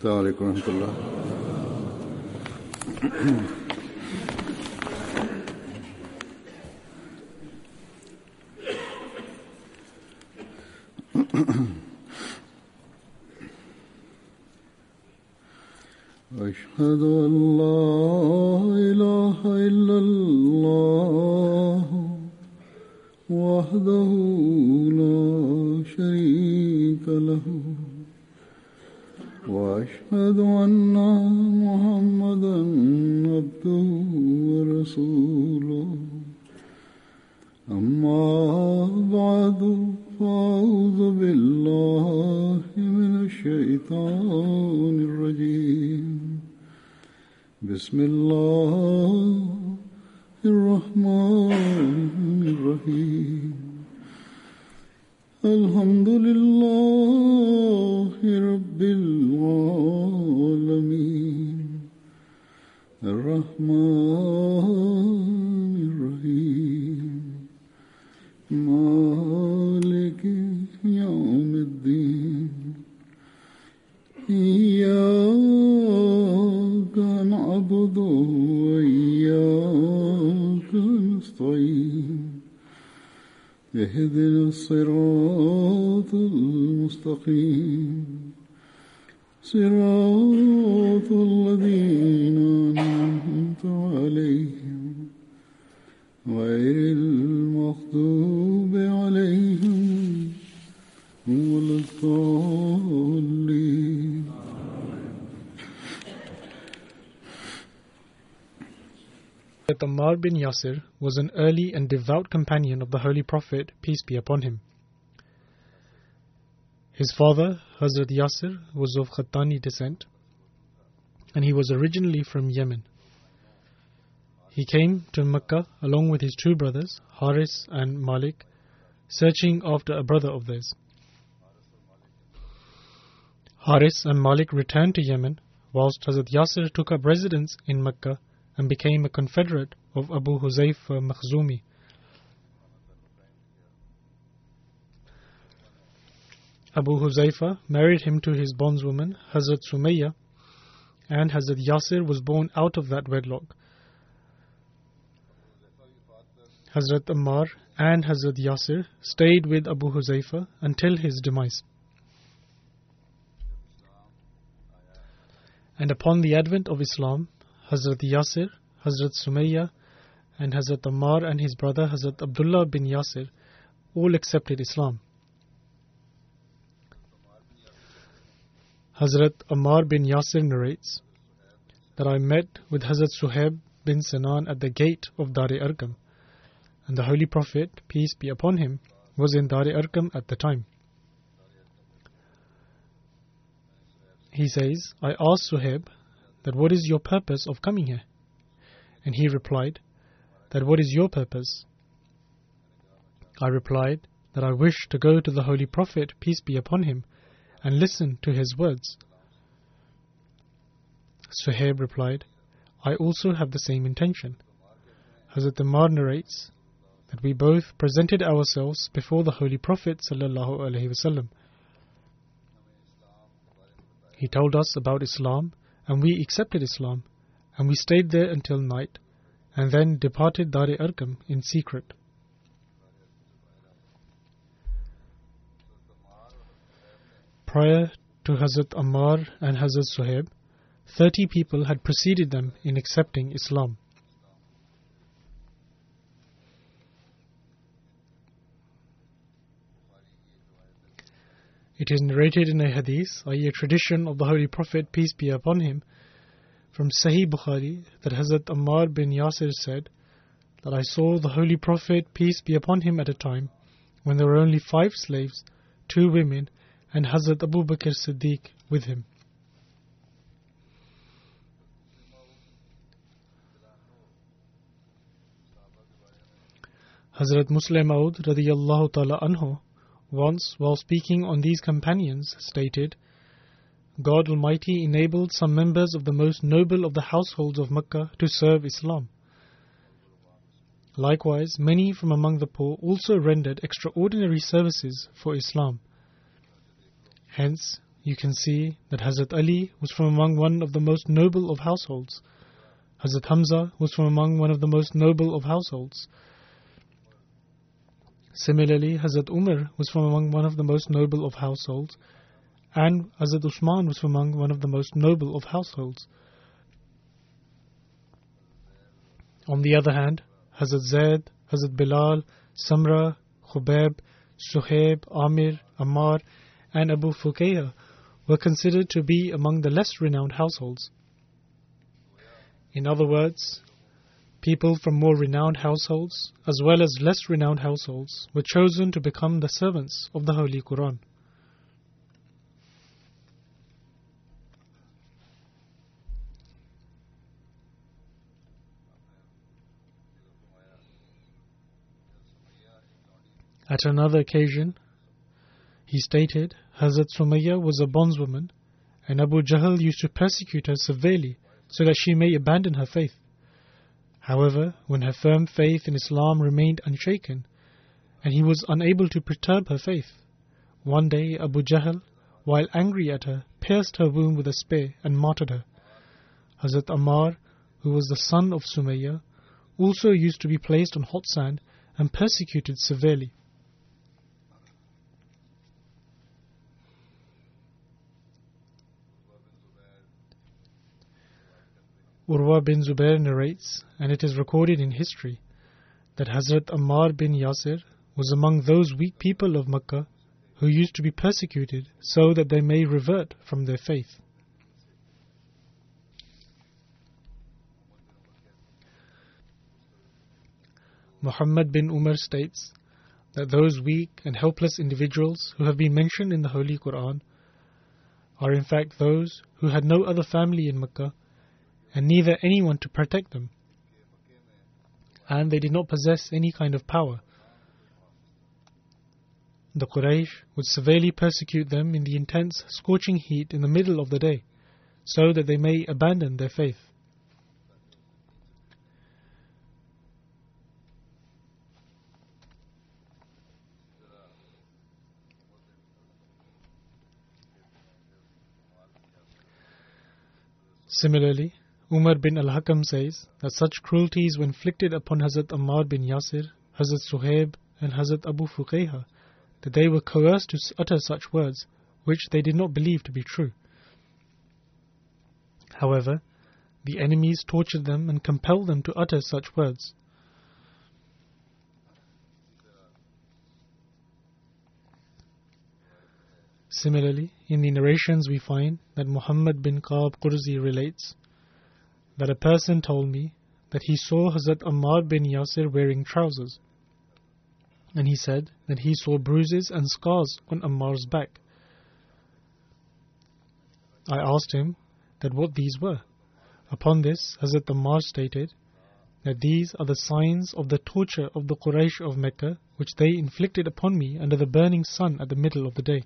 السلام عليكم ورحمة الله. أشهد أن لا إله إلا الله وحده لا شريك له وأشهد أن محمدًا عبده ورسوله أما بعد فأعوذ بالله من الشيطان الرجيم بسم الله الرحمن الرحيم الحمد لله رب العالمين الرحمن الرحيم مالك يوم الدين إياك نعبد وإياك نستعين اهدنا الصراط المستقيم صراط الذين أنعمت عليهم غير المغضوب عليهم ولا الضالين. Ammar bin Yasir was an early and devout companion of the Holy Prophet, peace be upon him. His father, Hazrat Yasir, was of Khattani descent, and he was originally from Yemen. He came to Mecca along with his two brothers, Haris and Malik, searching after a brother of theirs. Haris and Malik returned to Yemen, whilst Hazrat Yasir took up residence in Mecca and became a confederate of Abu Huzaifa Makhzumi. Abu Huzaifa married him to his bondswoman Hazrat Sumayya, and Hazrat Yasir was born out of that wedlock. Hazrat Ammar and Hazrat Yasir stayed with Abu Huzaifa until his demise. And upon the advent of Islam, Hazrat Yasir, Hazrat Sumayya, and Hazrat Ammar and his brother Hazrat Abdullah bin Yasir all accepted Islam. Hazrat Ammar bin Yasir narrates that I met with Hazrat Suhaib bin Sinan at the gate of Dar-e Arqam, and the Holy Prophet, peace be upon him, was in Dar-e Arqam at the time. He says, I asked Suhaib that what is your purpose of coming here? And he replied that what is your purpose? I replied that I wish to go to the Holy Prophet, peace be upon him, and listen to his words. Suhaib replied, I also have the same intention. Hazrat Ammar narrates that we both presented ourselves before the Holy Prophet sallallahu alaihi wasallam. He told us about Islam, and we accepted Islam, and we stayed there until night, and then departed Dar-e Arqam in secret. Prior to Hazrat Ammar and Hazrat Suhaib, 30 people had preceded them in accepting Islam. It is narrated in a hadith, i.e. a tradition of the Holy Prophet, peace be upon him, from Sahih Bukhari, that Hazrat Ammar bin Yasir said that I saw the Holy Prophet, peace be upon him, at a time when there were only 5 slaves, 2 women, and Hazrat Abu Bakr Siddiq with him. Hazrat Muslim Maud radiyallahu ta'ala anhu once, while speaking on these companions, stated, God Almighty enabled some members of the most noble of the households of Mecca to serve Islam. Likewise, many from among the poor also rendered extraordinary services for Islam. Hence, you can see that Hazrat Ali was from among one of the most noble of households. Hazrat Hamza was from among one of the most noble of households. Similarly, Hazrat Umar was from among one of the most noble of households, and Hazrat Usman was from among one of the most noble of households. On the other hand, Hazrat Zaid, Hazrat Bilal, Samra, Khubayb, Suhaib, Amir, Ammar, and Abu Fuqayha were considered to be among the less renowned households. In other words, people from more renowned households as well as less renowned households were chosen to become the servants of the Holy Quran. At another occasion, he stated, Hazrat Sumayya was a bondswoman, and Abu Jahl used to persecute her severely so that she may abandon her faith. However, when her firm faith in Islam remained unshaken, and he was unable to perturb her faith, one day Abu Jahl, while angry at her, pierced her womb with a spear and martyred her. Hazrat Ammar, who was the son of Sumayya, also used to be placed on hot sand and persecuted severely. Urwa bin Zubair narrates, and it is recorded in history, that Hazrat Ammar bin Yasir was among those weak people of Makkah who used to be persecuted so that they may revert from their faith. Muhammad bin Umar states that those weak and helpless individuals who have been mentioned in the Holy Quran are in fact those who had no other family in Makkah and neither anyone to protect them, and they did not possess any kind of power. The Quraysh would severely persecute them in the intense scorching heat in the middle of the day, so that they may abandon their faith. Similarly, Umar bin al-Hakam says that such cruelties were inflicted upon Hazrat Ammar bin Yasir, Hazrat Suhaib, and Hazrat Abu Fuqayha, that they were coerced to utter such words which they did not believe to be true. However, the enemies tortured them and compelled them to utter such words. Similarly, in the narrations we find that Muhammad bin Ka'b Qurzi relates that a person told me that he saw Hazrat Ammar bin Yasir wearing trousers, and he said that he saw bruises and scars on Ammar's back. I asked him that what these were. Upon this, Hazrat Ammar stated that these are the signs of the torture of the Quraysh of Mecca which they inflicted upon me under the burning sun at the middle of the day.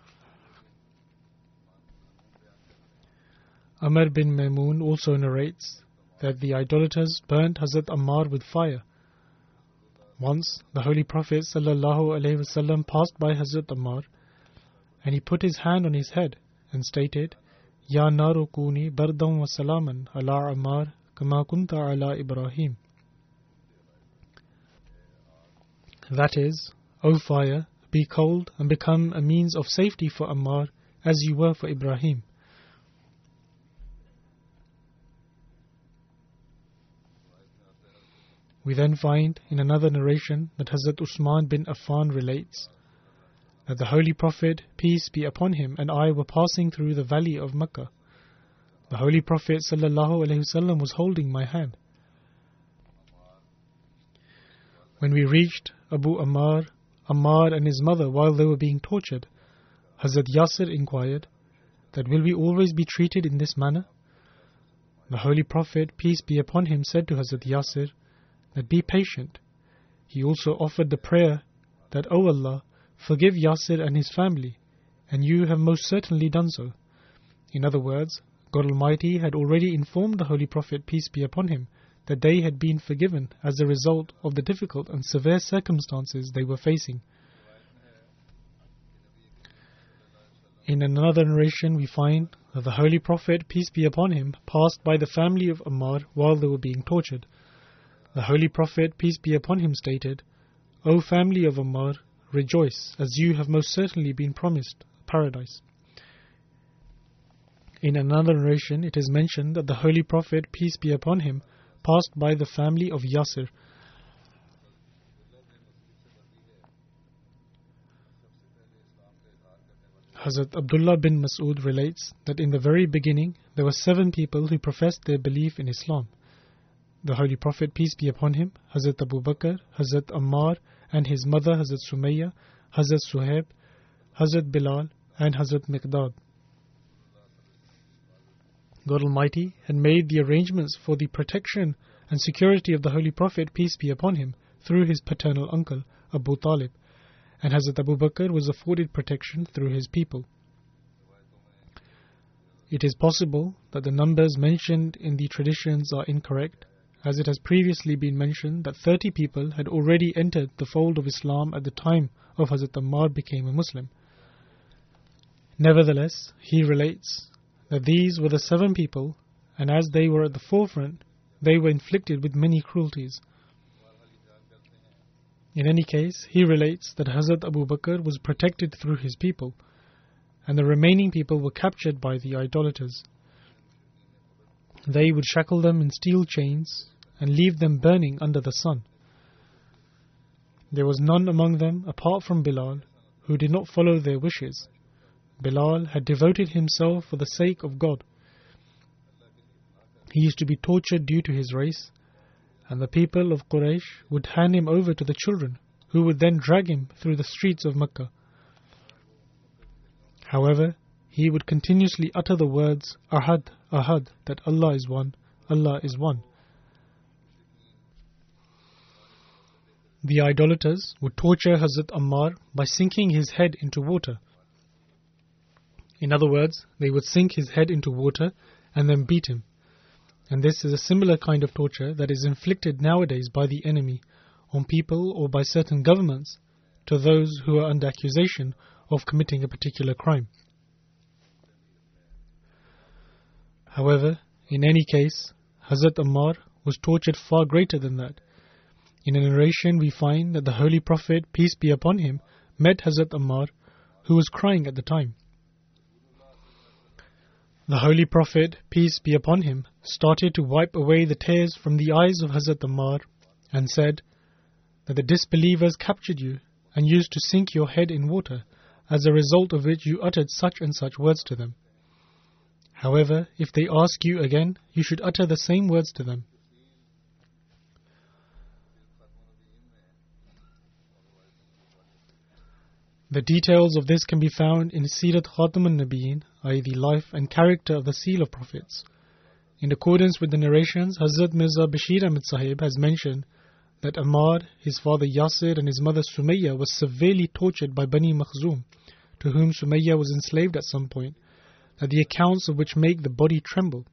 Amr bin Maymun also narrates that the idolaters burnt Hazrat Ammar with fire. Once, the Holy Prophet ﷺ passed by Hazrat Ammar, and he put his hand on his head and stated, Ya naru kuni bardam wa salaman ala Ammar kama kunta ala Ibrahim. That is, O fire, be cold and become a means of safety for Ammar as you were for Ibrahim. We then find in another narration that Hazrat Usman bin Affan relates that the Holy Prophet, peace be upon him, and I were passing through the valley of Makkah. The Holy Prophet ﷺ was holding my hand. When we reached Abu Ammar and his mother while they were being tortured, Hazrat Yasir inquired that will we always be treated in this manner? The Holy Prophet, peace be upon him, said to Hazrat Yasir that be patient. He also offered the prayer that, O Allah, forgive Yasir and his family, and you have most certainly done so. In other words, God Almighty had already informed the Holy Prophet, peace be upon him, that they had been forgiven as a result of the difficult and severe circumstances they were facing. In another narration, we find that the Holy Prophet, peace be upon him, passed by the family of Ammar while they were being tortured. The Holy Prophet, peace be upon him, stated, "O family of Ammar, rejoice, as you have most certainly been promised paradise." In another narration, it is mentioned that the Holy Prophet, peace be upon him, passed by the family of Yasir. Hazrat Abdullah bin Mas'ud relates that in the very beginning there were 7 people who professed their belief in Islam. The Holy Prophet, peace be upon him, Hazrat Abu Bakr, Hazrat Ammar and his mother Hazrat Sumayya, Hazrat Suhaib, Hazrat Bilal and Hazrat Miqdad. God Almighty had made the arrangements for the protection and security of the Holy Prophet, peace be upon him, through his paternal uncle Abu Talib, and Hazrat Abu Bakr was afforded protection through his people. It is possible that the numbers mentioned in the traditions are incorrect, as it has previously been mentioned that 30 people had already entered the fold of Islam at the time of Hazrat Ammar became a Muslim. Nevertheless, he relates that these were the 7 people, and as they were at the forefront, they were inflicted with many cruelties. In any case, he relates that Hazrat Abu Bakr was protected through his people, and the remaining people were captured by the idolaters. They would shackle them in steel chains and leave them burning under the sun. There was none among them apart from Bilal who did not follow their wishes. Bilal had devoted himself for the sake of God. He used to be tortured due to his race, and the people of Quraysh would hand him over to the children, who would then drag him through the streets of Mecca. However, he would continuously utter the words, Ahad, Ahad, that Allah is one, Allah is one. The idolaters would torture Hazrat Ammar by sinking his head into water. In other words, they would sink his head into water and then beat him. And this is a similar kind of torture that is inflicted nowadays by the enemy on people or by certain governments to those who are under accusation of committing a particular crime. However, in any case, Hazrat Ammar was tortured far greater than that. In a narration we find that the Holy Prophet, peace be upon him, met Hazrat Ammar, who was crying at the time. The Holy Prophet, peace be upon him, started to wipe away the tears from the eyes of Hazrat Ammar and said that the disbelievers captured you and used to sink your head in water, as a result of which you uttered such and such words to them. However, if they ask you again, you should utter the same words to them. The details of this can be found in Sirat Khatam al-Nabiyyin, i.e. the life and character of the seal of prophets. In accordance with the narrations, Hazrat Mirza Bashir Ahmad Sahib has mentioned that Ammar, his father Yasir and his mother Sumayya was severely tortured by Bani Makhzum, to whom Sumayya was enslaved at some point, that the accounts of which make the body tremble.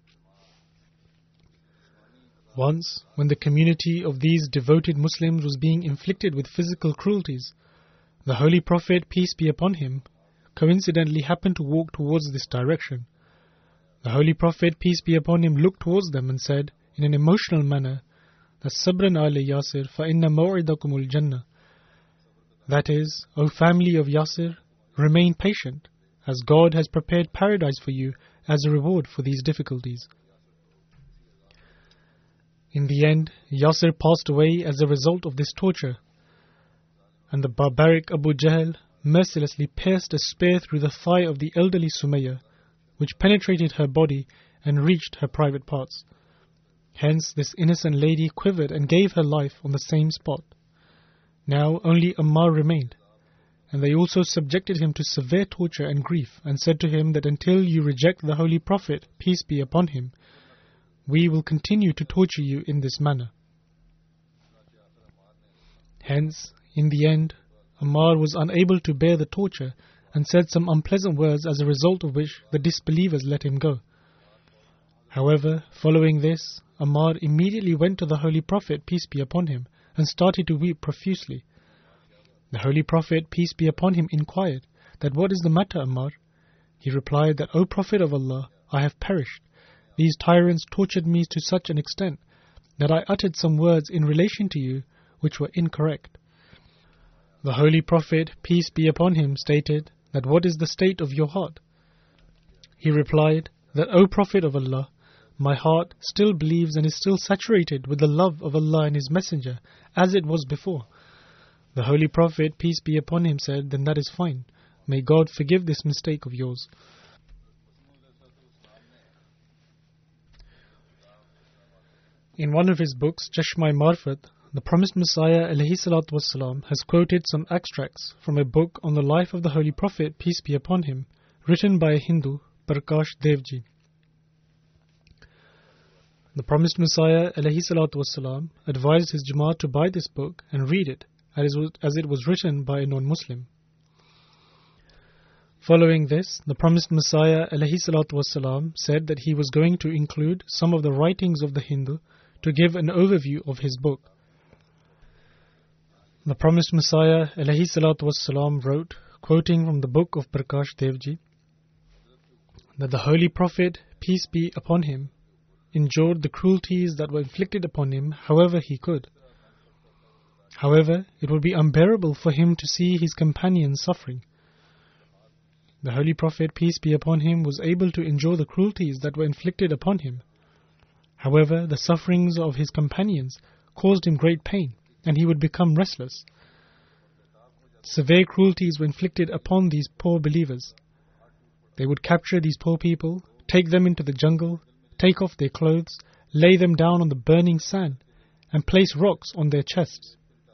Once, when the community of these devoted Muslims was being inflicted with physical cruelties, the Holy Prophet, peace be upon him, coincidentally happened to walk towards this direction. The Holy Prophet, peace be upon him, looked towards them and said, in an emotional manner, that Sabran ala Yasir fa inna maw'idakumul Jannah. That is, O family of Yasir, remain patient, as God has prepared paradise for you as a reward for these difficulties. In the end, Yasir passed away as a result of this torture, and the barbaric Abu Jahl mercilessly pierced a spear through the thigh of the elderly Sumayya, which penetrated her body and reached her private parts. Hence, this innocent lady quivered and gave her life on the same spot. Now only Ammar remained, and they also subjected him to severe torture and grief, and said to him that until you reject the Holy Prophet, peace be upon him, we will continue to torture you in this manner. Hence, in the end, Ammar was unable to bear the torture and said some unpleasant words, as a result of which the disbelievers let him go. However, following this, Ammar immediately went to the Holy Prophet, peace be upon him, and started to weep profusely. The Holy Prophet, peace be upon him, inquired that, "What is the matter, Ammar?" He replied that, O Prophet of Allah, I have perished. These tyrants tortured me to such an extent that I uttered some words in relation to you which were incorrect. The Holy Prophet, peace be upon him, stated that, what is the state of your heart? He replied that, O Prophet of Allah, my heart still believes and is still saturated with the love of Allah and His Messenger as it was before. The Holy Prophet, peace be upon him, said, then that is fine. May God forgive this mistake of yours. In one of his books, Chashma-e-Marfat, the promised Messiah ﷺ has quoted some extracts from a book on the life of the Holy Prophet, peace be upon him, written by a Hindu, Prakash Devji. The promised Messiah ﷺ advised his Jamaat to buy this book and read it, as it was written by a non-Muslim. Following this, the promised Messiah ﷺ said that he was going to include some of the writings of the Hindu to give an overview of his book. The promised Messiah ﷺ wrote, quoting from the book of Prakash Devji, that the Holy Prophet, peace be upon him, endured the cruelties that were inflicted upon him however he could. However, it would be unbearable for him to see his companions suffering. The Holy Prophet, peace be upon him, was able to endure the cruelties that were inflicted upon him. However, the sufferings of his companions caused him great pain, and he would become restless. Severe cruelties were inflicted upon these poor believers. They would capture these poor people, take them into the jungle, take off their clothes, lay them down on the burning sand, and place rocks on their chests.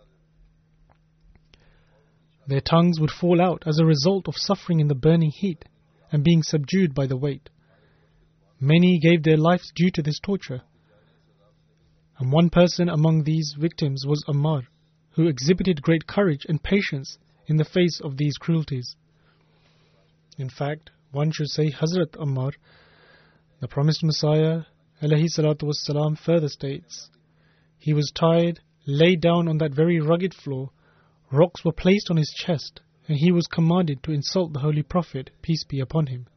Their tongues would fall out as a result of suffering in the burning heat and being subdued by the weight. Many gave their lives due to this torture. And one person among these victims was Ammar, who exhibited great courage and patience in the face of these cruelties. In fact, one should say Hazrat Ammar, the promised Messiah ﷺ further states, he was tied, laid down on that very rugged floor, rocks were placed on his chest, and he was commanded to insult the Holy Prophet, peace be upon him.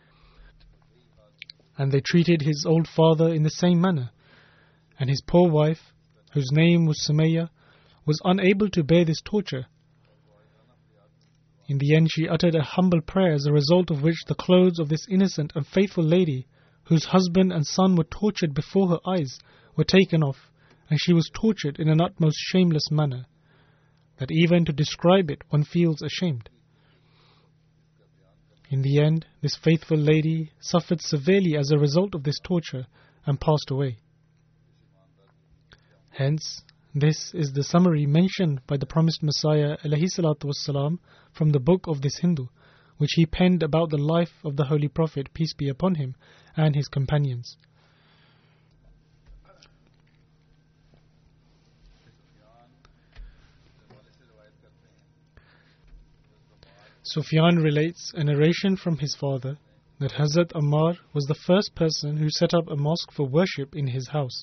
And they treated his old father in the same manner, and his poor wife, whose name was Sumayya, was unable to bear this torture. In the end, she uttered a humble prayer, as a result of which the clothes of this innocent and faithful lady, whose husband and son were tortured before her eyes, were taken off, and she was tortured in an utmost shameless manner, that even to describe it one feels ashamed. In the end, this faithful lady suffered severely as a result of this torture and passed away. Hence, this is the summary mentioned by the promised Messiah ﷺ from the book of this Hindu, which he penned about the life of the Holy Prophet, peace be upon him, and his companions. Sufyan relates a narration from his father that Hazrat Ammar was the first person who set up a mosque for worship in his house.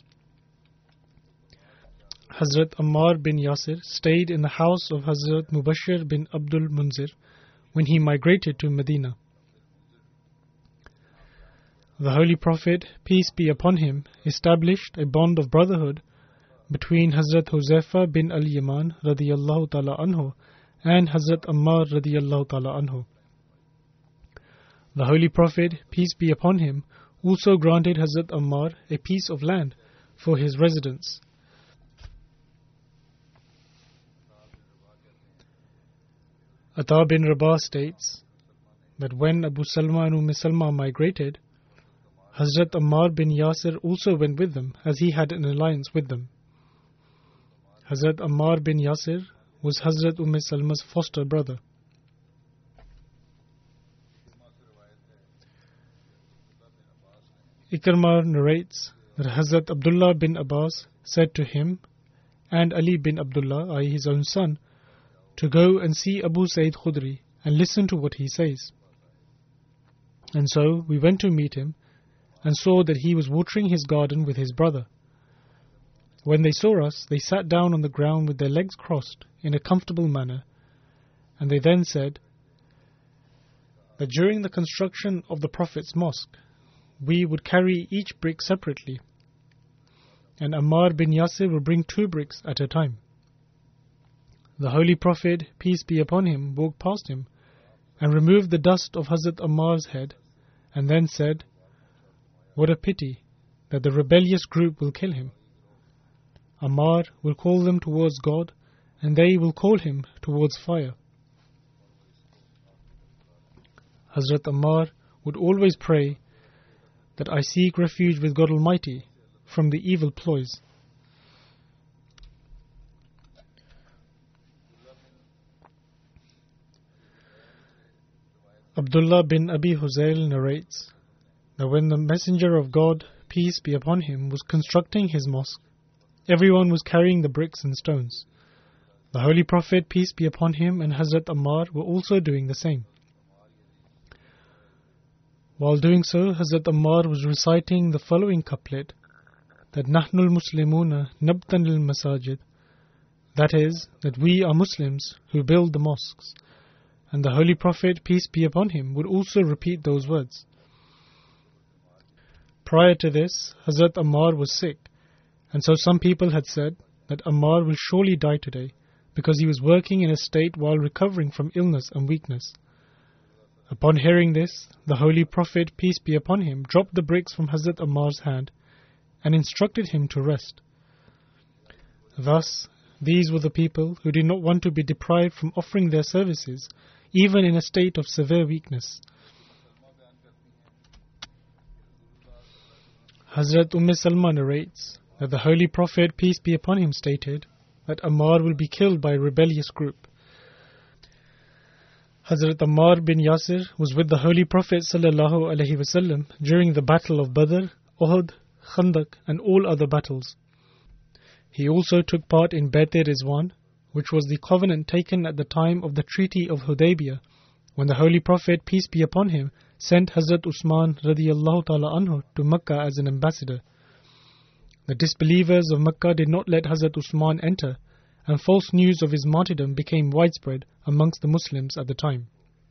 Hazrat Ammar bin Yasir stayed in the house of Hazrat Mubashir bin Abdul Munzir when he migrated to Medina. The Holy Prophet, peace be upon him, established a bond of brotherhood between Hazrat Huzaifa bin al-Yaman radiyallahu ta'ala anhu and Hazrat Ammar radiyallahu ta'ala anhu. The Holy Prophet, peace be upon him, also granted Hazrat Ammar a piece of land for his residence. Ata bin Rabah states that when Abu Salma and Salma migrated, Hazrat Ammar bin Yasir also went with them, as he had an alliance with them. Hazrat Ammar bin Yasir was Hazrat Salma's foster brother. Ikrimah narrates that Hazrat Abdullah bin Abbas said to him and Ali bin Abdullah, i.e. his own son, to go and see Abu Sayyid Khudri and listen to what he says. And so we went to meet him and saw that he was watering his garden with his brother. When they saw us, they sat down on the ground with their legs crossed in a comfortable manner, and they then said, that during the construction of the Prophet's mosque, we would carry each brick separately, and Ammar bin Yasir would bring 2 bricks at a time. The Holy Prophet, peace be upon him, walked past him and removed the dust of Hazrat Ammar's head, and then said, "What a pity that the rebellious group will kill him. Ammar will call them towards God, and they will call him towards fire." Hazrat Ammar would always pray that I seek refuge with God Almighty from the evil ploys. Abdullah bin Abi Huzail narrates that when the Messenger of God, peace be upon him, was constructing his mosque, everyone was carrying the bricks and stones. The Holy Prophet, peace be upon him, and Hazrat Ammar were also doing the same. While doing so, Hazrat Ammar was reciting the following couplet, that Nahnul Muslimuna Nabtanil Masajid, that is, that we are Muslims who build the mosques. And the Holy Prophet, peace be upon him, would also repeat those words. Prior to this, Hazrat Ammar was sick, and so some people had said that Ammar will surely die today, because he was working in a state while recovering from illness and weakness. Upon hearing this, the Holy Prophet, peace be upon him, dropped the bricks from Hazrat Ammar's hand and instructed him to rest. Thus, these were the people who did not want to be deprived from offering their services, even in a state of severe weakness. Hazrat Salma narrates that the Holy Prophet, peace be upon him, stated that Ammar will be killed by a rebellious group. Hazrat Ammar bin Yasir was with the Holy Prophet ﷺ during the Battle of Badr, Uhud, Khandaq and all other battles. He also took part in Bayt-e-Rizwan, which was the covenant taken at the time of the Treaty of Hudaybiyah, when the Holy Prophet, peace be upon him, sent Hazrat Usman radiyallahu ta'ala anhu to Makkah as an ambassador. The disbelievers of Makkah did not let Hazrat Usman enter, and false news of his martyrdom became widespread amongst the Muslims at the time.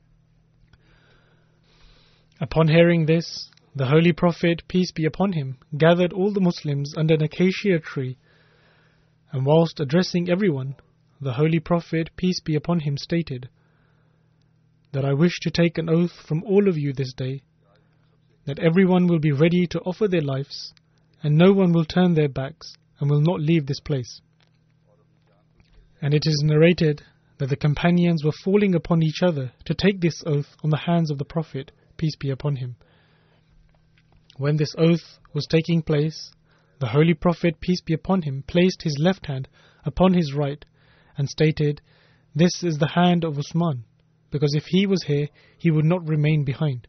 Upon hearing this, the Holy Prophet, peace be upon him, gathered all the Muslims under an acacia tree, and whilst addressing everyone, the Holy Prophet, peace be upon him, stated that I wish to take an oath from all of you this day, that everyone will be ready to offer their lives, and no one will turn their backs and will not leave this place. And it is narrated that the companions were falling upon each other to take this oath on the hands of the Prophet, peace be upon him. When this oath was taking place, the Holy Prophet, peace be upon him, placed his left hand upon his right and stated, "This is the hand of Usman, because if he was here, he would not remain behind."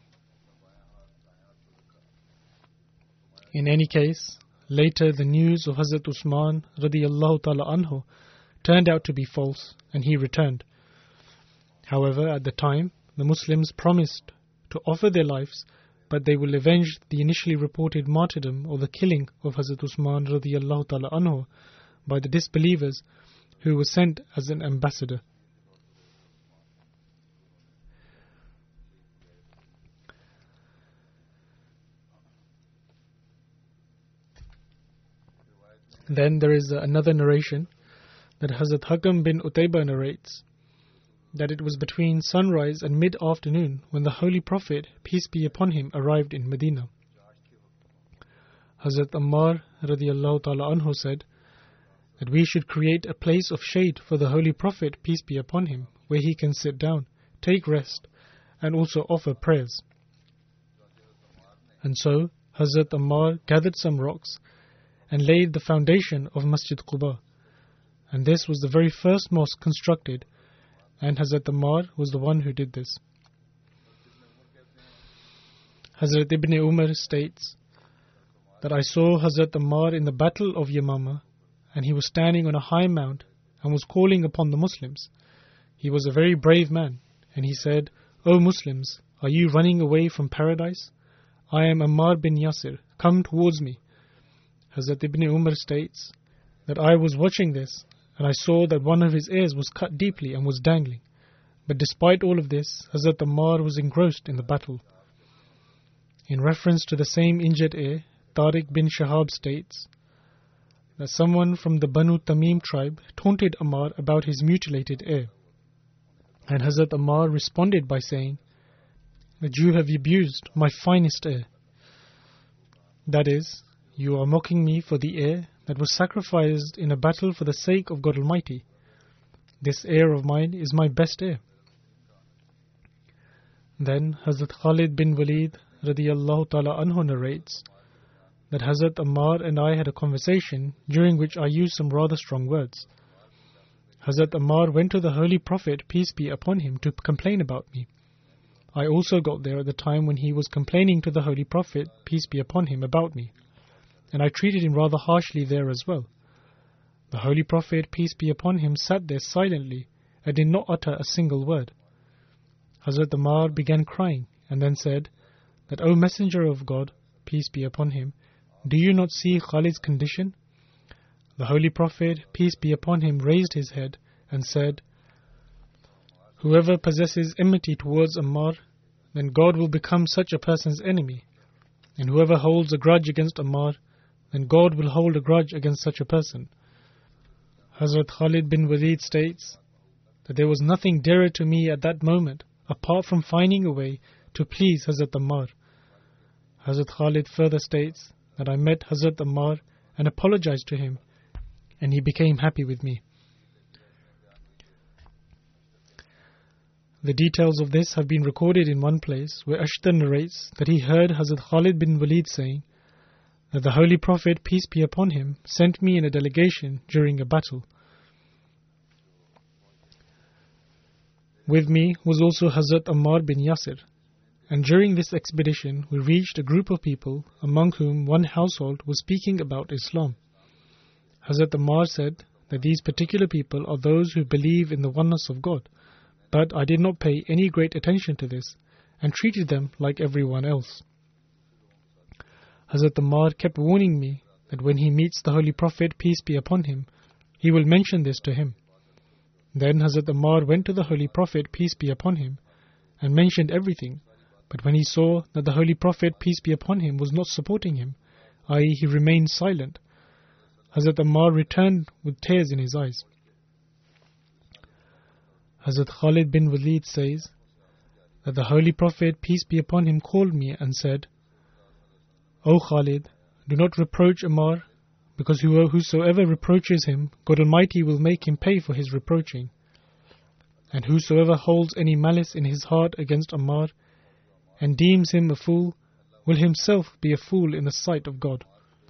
In any case, later the news of Hazrat Usman radiyallahu ta'ala anhu turned out to be false, and he returned. However, at the time, the Muslims promised to offer their lives, but they will avenge the initially reported martyrdom or the killing of Hazrat Usman radiyallahu ta'ala anhu by the disbelievers who was sent as an ambassador. Then there is another narration that Hazrat Hakam bin Utaybah narrates that it was between sunrise and mid-afternoon when the Holy Prophet, peace be upon him, arrived in Medina. Hazrat Ammar radiyallahu ta'ala anhu said that we should create a place of shade for the Holy Prophet, peace be upon him, where he can sit down, take rest, and also offer prayers. And so Hazrat Ammar gathered some rocks and laid the foundation of Masjid Quba. And this was the very first mosque constructed, and Hazrat Ammar was the one who did this. Hazrat Ibn Umar states that I saw Hazrat Ammar in the battle of Yamama, and he was standing on a high mount and was calling upon the Muslims. He was a very brave man, and he said, "O Muslims, are you running away from paradise? I am Ammar bin Yasir, come towards me." Hazrat Ibn Umar states that I was watching this, and I saw that one of his ears was cut deeply and was dangling. But despite all of this, Hazrat Ammar was engrossed in the battle. In reference to the same injured heir, Tariq bin Shahab states that someone from the Banu Tamim tribe taunted Ammar about his mutilated heir. And Hazrat Ammar responded by saying that you have abused my finest heir. That is, you are mocking me for the heir that was sacrificed in a battle for the sake of God Almighty. This heir of mine is my best heir. Then Hazrat Khalid bin Walid radiyallahu ta'ala anhu narrates that Hazrat Ammar and I had a conversation during which I used some rather strong words. Hazrat Ammar went to the Holy Prophet, peace be upon him, to complain about me. I also got there at the time when he was complaining to the Holy Prophet, peace be upon him, about me, and I treated him rather harshly there as well. The Holy Prophet, peace be upon him, sat there silently and did not utter a single word. Hazrat Ammar began crying and then said that, O Messenger of God, peace be upon him, do you not see Khalid's condition? The Holy Prophet, peace be upon him, raised his head and said, whoever possesses enmity towards Ammar, then God will become such a person's enemy. And whoever holds a grudge against Ammar, then God will hold a grudge against such a person. Hazrat Khalid bin Walid states that there was nothing dearer to me at that moment apart from finding a way to please Hazrat Ammar. Hazrat Khalid further states that I met Hazrat Ammar and apologized to him, and he became happy with me. The details of this have been recorded in one place where Ashtar narrates that he heard Hazrat Khalid bin Walid saying that the Holy Prophet, peace be upon him, sent me in a delegation during a battle. With me was also Hazrat Ammar bin Yasir, and during this expedition we reached a group of people among whom one household was speaking about Islam. Hazrat Ammar said that these particular people are those who believe in the oneness of God, but I did not pay any great attention to this and treated them like everyone else. Hazrat Ammar kept warning me that when he meets the Holy Prophet, peace be upon him, he will mention this to him. Then Hazrat Ammar went to the Holy Prophet, peace be upon him, and mentioned everything, but when he saw that the Holy Prophet, peace be upon him, was not supporting him, i.e. he remained silent, Hazrat Ammar returned with tears in his eyes. Hazrat Khalid bin Walid says that the Holy Prophet, peace be upon him, called me and said, O Khalid, do not reproach Ammar, because whosoever reproaches him, God Almighty will make him pay for his reproaching. And whosoever holds any malice in his heart against Ammar and deems him a fool, will himself be a fool in the sight of God.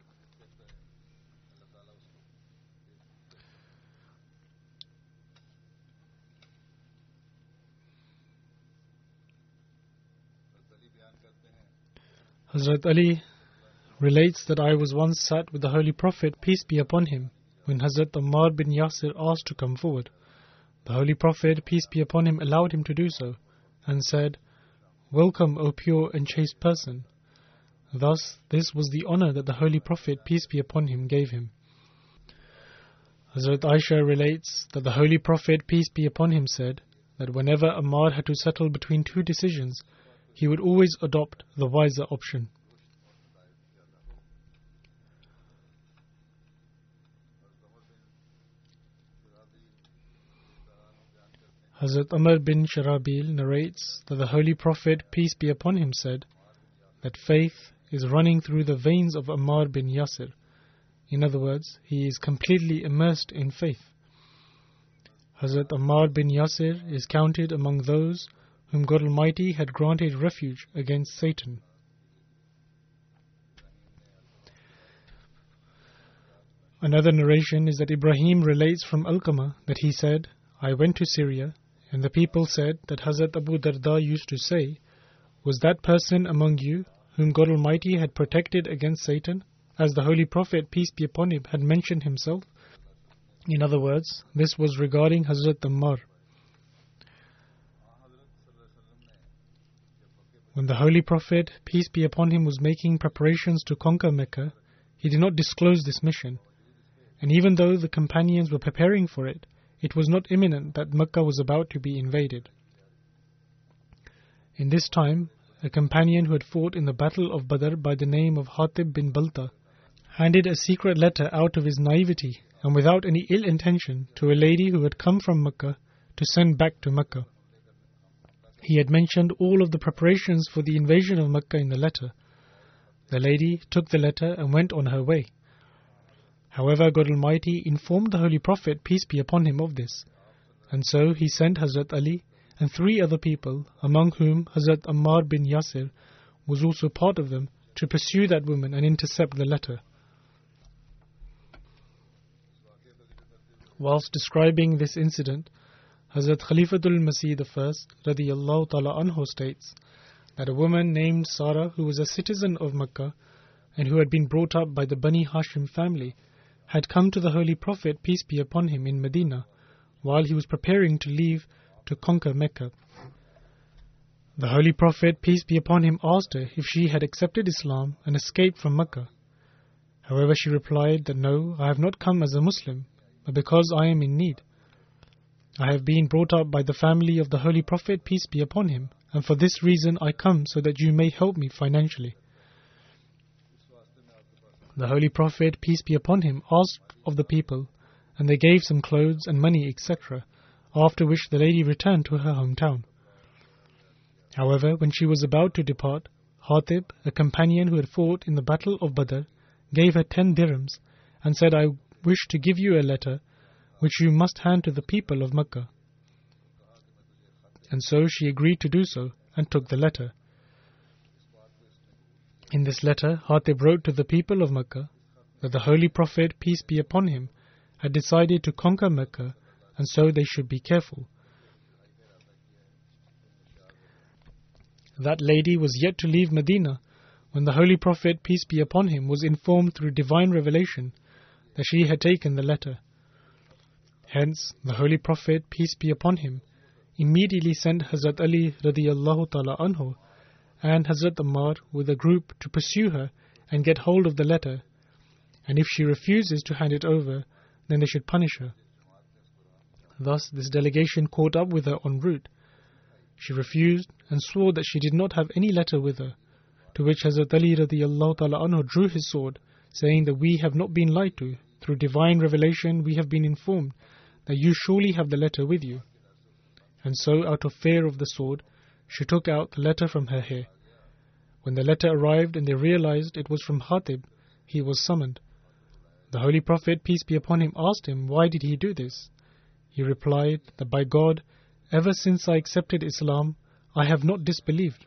Hazrat Ali relates that I was once sat with the Holy Prophet, peace be upon him, when Hazrat Ammar bin Yasir asked to come forward. The Holy Prophet, peace be upon him, allowed him to do so, and said, Welcome, O pure and chaste person. Thus, this was the honor that the Holy Prophet, peace be upon him, gave him. Hazrat Aisha relates that the Holy Prophet, peace be upon him, said that whenever Ammar had to settle between two decisions, he would always adopt the wiser option. Hazrat Amr bin Sharabil narrates that the Holy Prophet, peace be upon him, said that faith is running through the veins of Ammar bin Yasir. In other words, he is completely immersed in faith. Hazrat Ammar bin Yasir is counted among those whom God Almighty had granted refuge against Satan. Another narration is that Ibrahim relates from Alqamah that he said, I went to Syria, and the people said that Hazrat Abu Darda used to say, Was that person among you whom God Almighty had protected against Satan, as the Holy Prophet, peace be upon him, had mentioned himself? In other words, this was regarding Hazrat Ammar. When the Holy Prophet, peace be upon him, was making preparations to conquer Mecca, he did not disclose this mission. And even though the companions were preparing for it, it was not imminent that Mecca was about to be invaded. In this time, a companion who had fought in the battle of Badr by the name of Hatib bin Balta handed a secret letter out of his naivety and without any ill intention to a lady who had come from Mecca to send back to Mecca. He had mentioned all of the preparations for the invasion of Mecca in the letter. The lady took the letter and went on her way. However, God Almighty informed the Holy Prophet, peace be upon him, of this, and so he sent Hazrat Ali and 3 other people, among whom Hazrat Ammar bin Yasir was also part of them, to pursue that woman and intercept the letter. Whilst describing this incident, Hazrat Khalifatul Masih I radiyallahu ta'ala anhu states that a woman named Sarah, who was a citizen of Mecca and who had been brought up by the Bani Hashim family, had come to the Holy Prophet, peace be upon him, in Medina while he was preparing to leave to conquer Mecca. The Holy Prophet, peace be upon him, asked her if she had accepted Islam and escaped from Mecca. However, she replied that no, I have not come as a Muslim, but because I am in need. I have been brought up by the family of the Holy Prophet, peace be upon him, and for this reason I come so that you may help me financially. The Holy Prophet, peace be upon him, asked of the people, and they gave some clothes and money, etc., after which the lady returned to her hometown. However, when she was about to depart, Hatib, a companion who had fought in the battle of Badr, gave her 10 dirhams and said, I wish to give you a letter which you must hand to the people of Mecca. And so she agreed to do so and took the letter. In this letter, Hatib wrote to the people of Mecca that the Holy Prophet, peace be upon him, had decided to conquer Mecca, and so they should be careful. That lady was yet to leave Medina when the Holy Prophet, peace be upon him, was informed through divine revelation that she had taken the letter. Hence, the Holy Prophet, peace be upon him, immediately sent Hazrat Ali radiyallahu ta'ala anhu and Hazrat Ammar with a group to pursue her and get hold of the letter, and if she refuses to hand it over, then they should punish her. Thus, this delegation caught up with her en route. She refused and swore that she did not have any letter with her, to which Hazrat Ali radiyallahu ta'ala anhu drew his sword, saying that we have not been lied to. Through divine revelation we have been informed that you surely have the letter with you. And so, out of fear of the sword, she took out the letter from her hair. When the letter arrived and they realized it was from Hatib, he was summoned. The Holy Prophet, peace be upon him, asked him why did he do this. He replied that by God, ever since I accepted Islam, I have not disbelieved.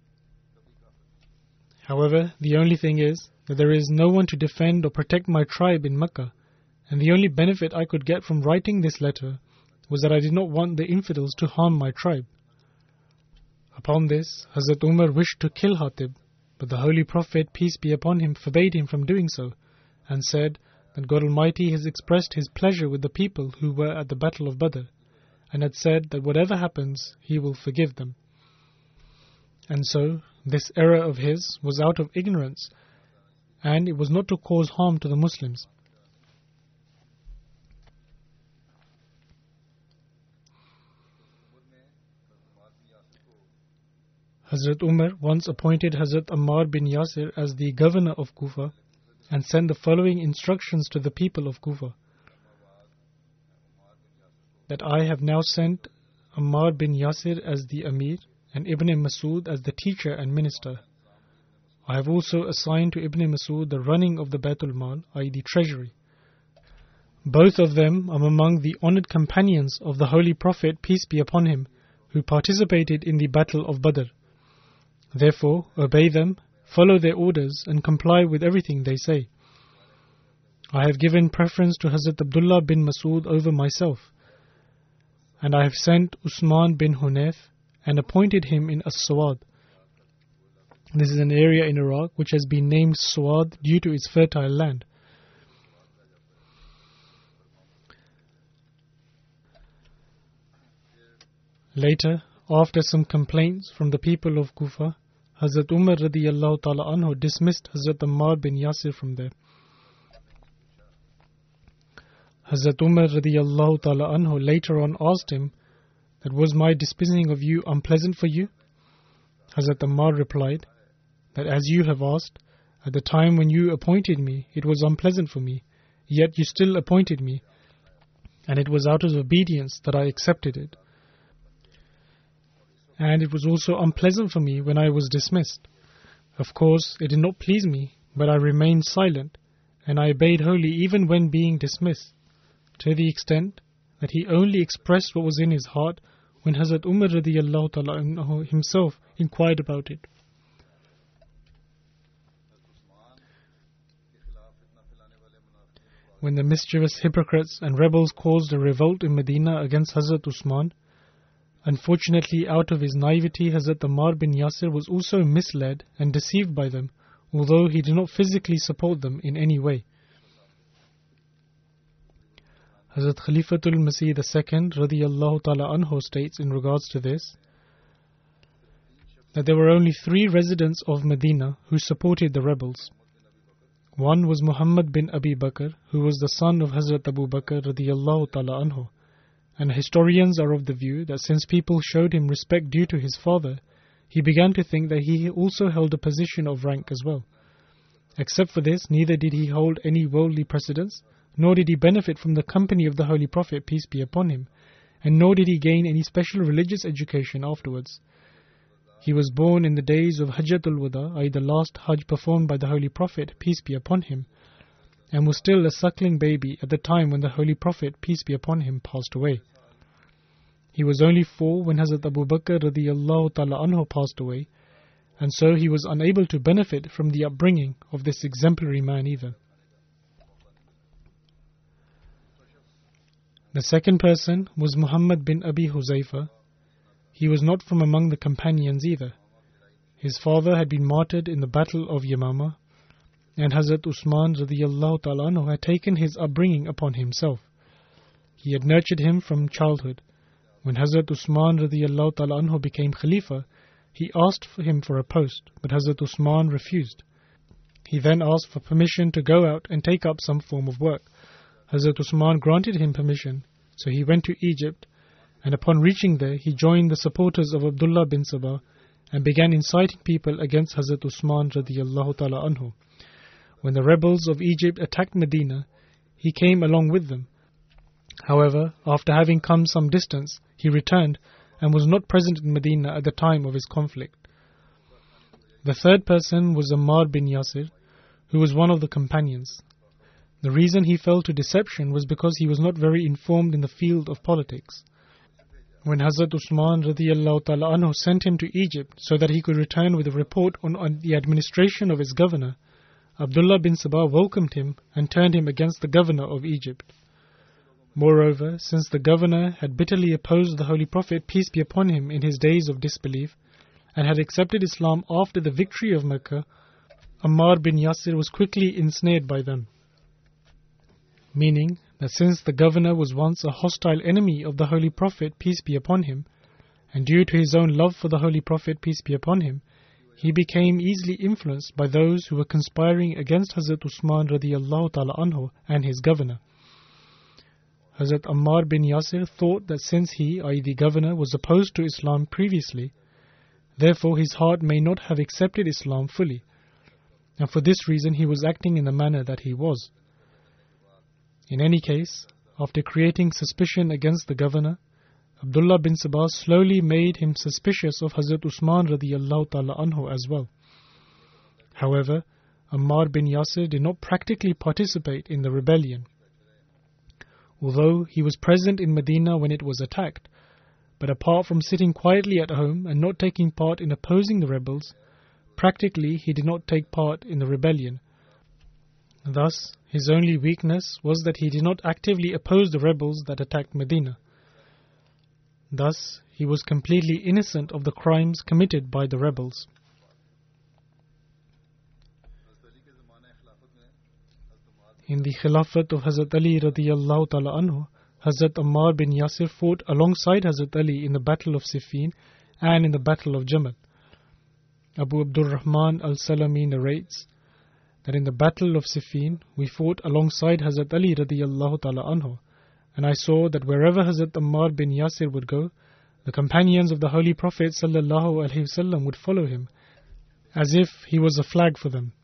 However, the only thing is that there is no one to defend or protect my tribe in Mecca, and the only benefit I could get from writing this letter was that I did not want the infidels to harm my tribe. Upon this, Hazrat Umar wished to kill Hatib, but the Holy Prophet, peace be upon him, forbade him from doing so, and said that God Almighty has expressed His pleasure with the people who were at the Battle of Badr, and had said that whatever happens, He will forgive them. And so, this error of his was out of ignorance, and it was not to cause harm to the Muslims. Hazrat Umar once appointed Hazrat Ammar bin Yasir as the governor of Kufa and sent the following instructions to the people of Kufa: that I have now sent Ammar bin Yasir as the Amir and Ibn Masud as the teacher and minister. I have also assigned to Ibn Masud the running of the Baytul Mal, i.e. the treasury. Both of them are among the honored companions of the Holy Prophet, peace be upon him, who participated in the Battle of Badr. Therefore, obey them, follow their orders, and comply with everything they say. I have given preference to Hazrat Abdullah bin Masud over myself, and I have sent Usman bin Hunayf and appointed him in As-Sawad. This is an area in Iraq which has been named Sawad due to its fertile land. Later, after some complaints from the people of Kufa, Hazrat Umar radiyallahu ta'ala anhu dismissed Hazrat Ammar bin Yasir from there. Hazrat Umar radiyallahu ta'ala anhu later on asked him that was my dismissing of you unpleasant for you? Hazrat Ammar replied that as you have asked, at the time when you appointed me, it was unpleasant for me, yet you still appointed me, and it was out of obedience that I accepted it. And it was also unpleasant for me when I was dismissed. Of course, it did not please me, but I remained silent, and I obeyed wholly even when being dismissed, to the extent that he only expressed what was in his heart when Hazrat Umar radiyallahu ta'ala anhu himself inquired about it. When the mischievous hypocrites and rebels caused a revolt in Medina against Hazrat Usman, unfortunately out of his naivety, Hazrat Ammar bin Yasir was also misled and deceived by them, although he did not physically support them in any way. Hazrat Khalifatul Masih II radiyallahu ta'ala anhu states in regards to this that there were only 3 residents of Medina who supported the rebels. One was Muhammad bin Abi Bakr, who was the son of Hazrat Abu Bakr radiyallahu ta'ala anhu, and historians are of the view that since people showed him respect due to his father, he began to think that he also held a position of rank as well. Except for this, neither did he hold any worldly precedence, nor did he benefit from the company of the Holy Prophet, peace be upon him, and nor did he gain any special religious education afterwards. He was born in the days of Hajjatul Wada, i.e. the last Hajj performed by the Holy Prophet, peace be upon him, and was still a suckling baby at the time when the Holy Prophet, peace be upon him, passed away. He was only 4 when Hazrat Abu Bakr radiyallahu ta'ala anhu passed away, and so he was unable to benefit from the upbringing of this exemplary man either. The second person was Muhammad bin Abi Huzaifa. He was not from among the companions either. His father had been martyred in the battle of Yamama, and Hazrat Usman radiyallahu ta'ala anhu had taken his upbringing upon himself. He had nurtured him from childhood. When Hazrat Usman radiyallahu ta'ala anhu became Khalifa, he asked him for a post, but Hazrat Usman refused. He then asked for permission to go out and take up some form of work. Hazrat Usman granted him permission, so he went to Egypt, and upon reaching there, he joined the supporters of Abdullah bin Sabah and began inciting people against Hazrat Usman radiyallahu ta'ala anhu. When the rebels of Egypt attacked Medina, he came along with them. However, after having come some distance, he returned and was not present in Medina at the time of his conflict. The third person was Ammar bin Yasir, who was one of the companions. The reason he fell to deception was because he was not very informed in the field of politics. When Hazrat Usman radiyallahu ta'ala anhu sent him to Egypt so that he could return with a report on the administration of his governor, Abdullah bin Sabah welcomed him and turned him against the governor of Egypt. Moreover, since the governor had bitterly opposed the Holy Prophet, peace be upon him, in his days of disbelief, and had accepted Islam after the victory of Mecca, Ammar bin Yasir was quickly ensnared by them. Meaning that since the governor was once a hostile enemy of the Holy Prophet, peace be upon him, and due to his own love for the Holy Prophet, peace be upon him, he became easily influenced by those who were conspiring against Hazrat Usman radiyallahu ta'ala anhu and his governor. Hazrat Ammar bin Yasir thought that since he, i.e. the governor, was opposed to Islam previously, therefore his heart may not have accepted Islam fully, and for this reason he was acting in the manner that he was. In any case, after creating suspicion against the governor, Abdullah bin Sabah slowly made him suspicious of Hazrat Usman radiyallahu ta'ala anhu as well. However, Ammar bin Yasir did not practically participate in the rebellion. Although he was present in Medina when it was attacked, but apart from sitting quietly at home and not taking part in opposing the rebels, practically he did not take part in the rebellion. Thus, his only weakness was that he did not actively oppose the rebels that attacked Medina. Thus, he was completely innocent of the crimes committed by the rebels. In the Khilafat of Hazrat Ali radiyallahu ta'ala anhu, Hazrat Ammar bin Yasir fought alongside Hazrat Ali in the Battle of Siffin and in the Battle of Jamal. Abu Abdul Rahman al-Salami narrates that in the Battle of Siffin, we fought alongside Hazrat Ali radiyallahu ta'ala anhu, and I saw that wherever Hazrat Ammar bin Yasir would go, the companions of the Holy Prophet ﷺ would follow him, as if he was a flag for them.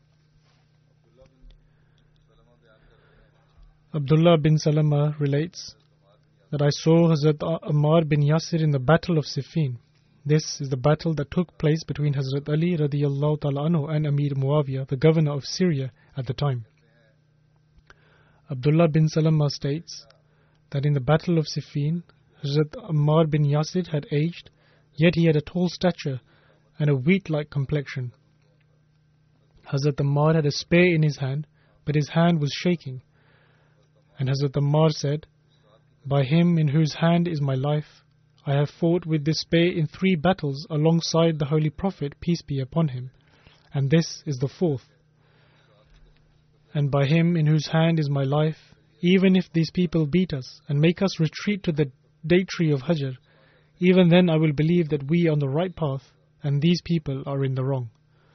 Abdullah bin Salama relates that I saw Hazrat Ammar bin Yasir in the Battle of Siffin. This is the battle that took place between Hazrat Ali radiyallahu ta'ala anhu and Amir Muawiyah, the governor of Syria at the time. Abdullah bin Salama states that in the Battle of Siffin, Hazrat Ammar bin Yasir had aged, yet he had a tall stature and a wheat-like complexion. Hazrat Ammar had a spear in his hand, but his hand was shaking. And Hazrat Ammar said, "By him in whose hand is my life, I have fought with this spear in 3 battles alongside the Holy Prophet, peace be upon him, and this is the 4th. And by him in whose hand is my life, even if these people beat us and make us retreat to the date tree of Hajar, even then I will believe that we are on the right path and these people are in the wrong."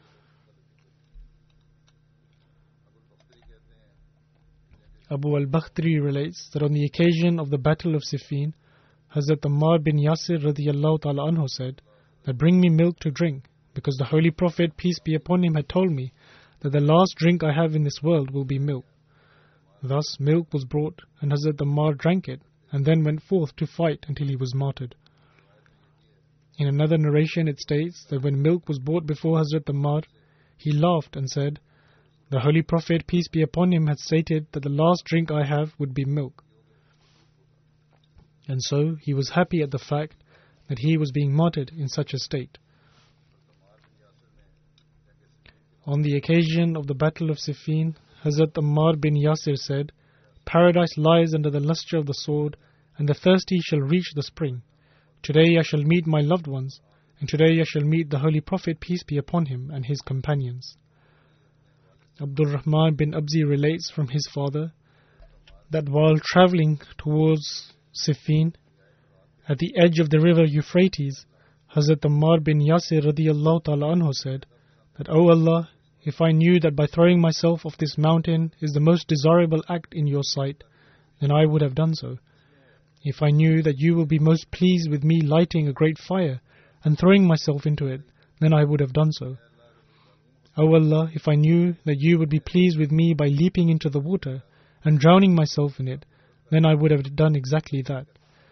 Abu al-Bakhtari relates that on the occasion of the Battle of Siffin, Hazrat Ammar bin Yasir radiyallahu ta'ala anhu said that bring me milk to drink, because the Holy Prophet, peace be upon him, had told me that the last drink I have in this world will be milk. Thus milk was brought, and Hazrat Ammar drank it, and then went forth to fight until he was martyred. In another narration it states that when milk was brought before Hazrat Ammar, he laughed and said, "The Holy Prophet, peace be upon him, had stated that the last drink I have would be milk." And so he was happy at the fact that he was being martyred in such a state. On the occasion of the Battle of Siffin, Hazrat Ammar bin Yasir said, "Paradise lies under the lustre of the sword, and the thirsty shall reach the spring. Today I shall meet my loved ones, and today I shall meet the Holy Prophet, peace be upon him, and his companions." Abdul Rahman bin Abzi relates from his father that while travelling towards Siffin, at the edge of the river Euphrates, Hazrat Ammar bin Yasir radiyallahu ta'ala anhu said that, "O Allah, if I knew that by throwing myself off this mountain is the most desirable act in your sight, then I would have done so. If I knew that you will be most pleased with me lighting a great fire and throwing myself into it, then I would have done so. O Allah, if I knew that you would be pleased with me by leaping into the water and drowning myself in it, then I would have done exactly that.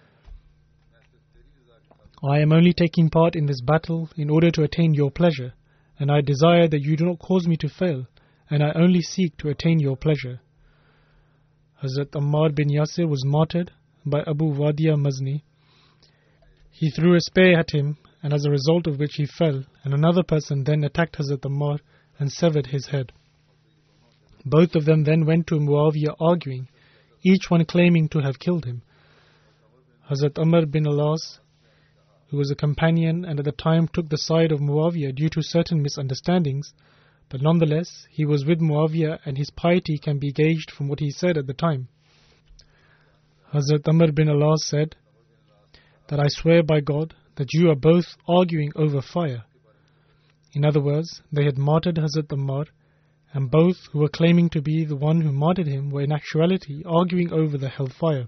I am only taking part in this battle in order to attain your pleasure, and I desire that you do not cause me to fail, and I only seek to attain your pleasure." Hazrat Ammar bin Yasir was martyred by Abu Wadia Mazni. He threw a spear at him, and as a result of which he fell, and another person then attacked Hazrat Ammar and severed his head. Both of them then went to Muawiyah arguing, each one claiming to have killed him. Hazrat Amr bin Alas, who was a companion and at the time took the side of Muawiyah due to certain misunderstandings, but nonetheless he was with Muawiyah and his piety can be gauged from what he said at the time. Hazrat Amr bin Alas said that, "I swear by God that you are both arguing over fire." In other words, they had martyred Hazrat Ammar, and both who were claiming to be the one who martyred him were in actuality arguing over the hellfire.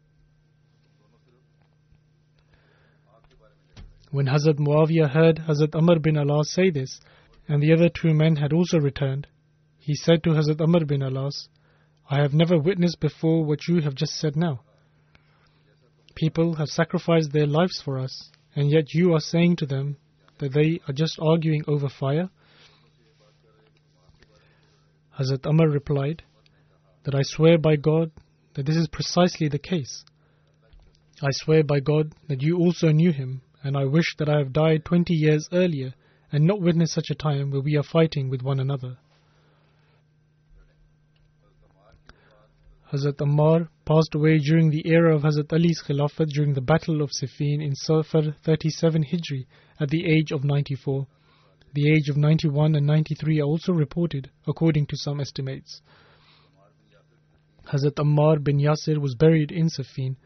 When Hazrat Muawiyah heard Hazrat Amr bin Alas say this, and the other 2 men had also returned, he said to Hazrat Amr bin Alas, "I have never witnessed before what you have just said now. People have sacrificed their lives for us, and yet you are saying to them that they are just arguing over fire?" Hazrat Amr replied that, "I swear by God that this is precisely the case. I swear by God that you also knew him, and I wish that I have died 20 years earlier and not witnessed such a time where we are fighting with one another." Hazrat Ammar passed away during the era of Hazrat Ali's Khilafat during the Battle of Siffin in Safar 37 Hijri at the age of 94. The age of 91 and 93 are also reported according to some estimates. Hazrat Ammar bin Yasir was buried in Siffin.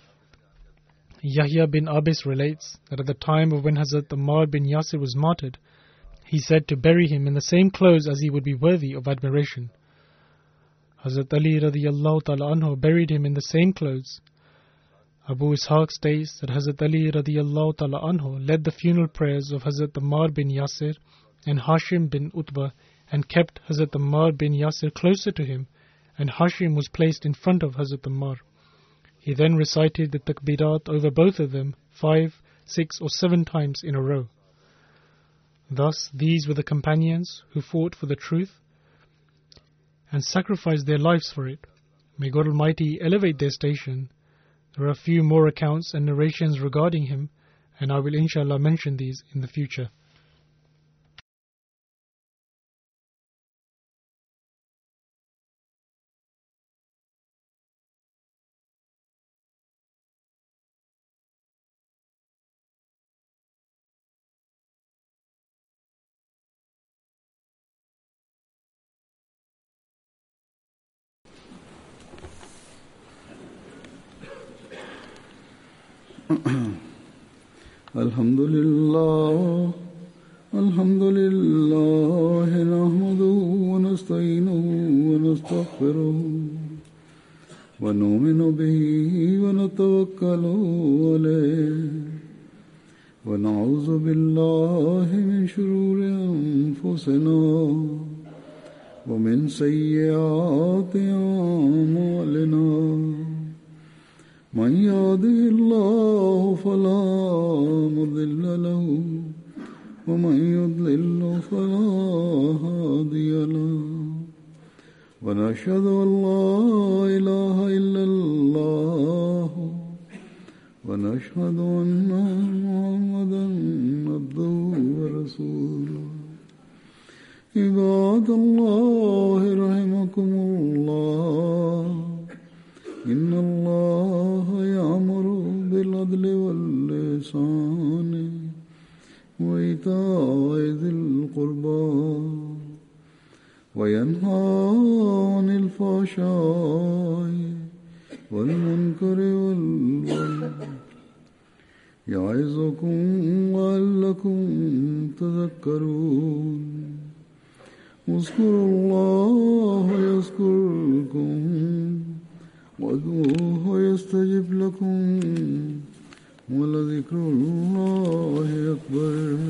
Yahya bin Abis relates that at the time of when Hazrat Ammar bin Yasir was martyred, he said to bury him in the same clothes as he would be worthy of admiration. Hazrat Ali radiyallahu ta'ala anhu buried him in the same clothes. Abu Ishaq states that Hazrat Ali radiyallahu ta'ala anhu led the funeral prayers of Hazrat Ammar bin Yasir and Hashim bin Utbah and kept Hazrat Ammar bin Yasir closer to him, and Hashim was placed in front of Hazrat Ammar. He then recited the takbirat over both of them 5, 6 or 7 times in a row. Thus, these were the companions who fought for the truth and sacrificed their lives for it. May God Almighty elevate their station. There are a few more accounts and narrations regarding him, and I will inshallah mention these in the future. Alhamdulillah, alhamdulillah, nahmaduhu wa nasta'inuhu wa nastaghfiruh wa nu'minu bihi wa natawakkalu alayhi wa na'udhu billahi min shururi anfusina wa min sayyiati a'malina. من يهده الله فلا مضل له ومن يضلل فلا هادي له ونشهد أن لا إله إلا الله ونشهد أن محمدا عبده ورسوله. عباد الله رحمكم الله، إن الله يأمر بالعدل والإحسان وإيتاء ذي القربى وينهى عن الفحشاء والمنكر والبغي يعظكم لعلكم تذكرون. اذكروا الله يذكركم وادعوه يستجب لكم ولذكر الله أكبر.